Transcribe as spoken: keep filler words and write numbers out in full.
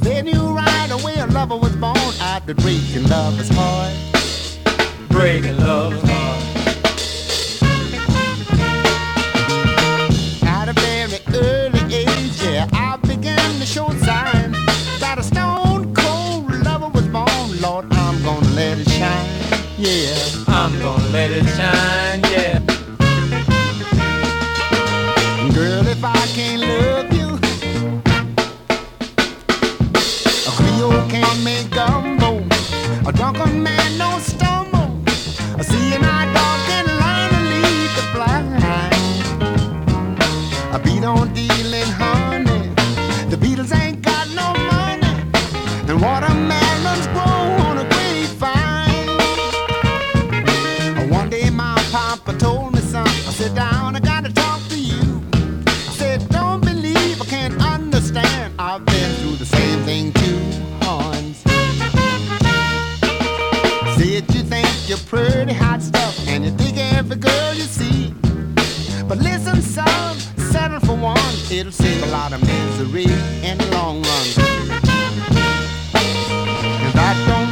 They knew right away a lover was born out the breaking lover's heart. Breaking love's heart. At a very early age, yeah, I began to show signs that a stone cold lover was born. Lord, I'm gonna let it shine, yeah. I'm gonna let it shine, yeah. Girl, if I can't love you, a Creole can't make gumbo, a drunken man don't stumble, a seeing eye dog can learn to lead the blind. A beat on dealing honey, the Beatles ain't got no money, and watermelons grow on a grapevine. One day my papa told me, son, I sit down, I gotta talk to you. I said, don't believe, I can't understand, I've been through the same thing too, Hans. Said you think you're pretty hot stuff, and you think every girl you see. But listen, son, settle for one, it'll save a lot of misery in the long run. And that don't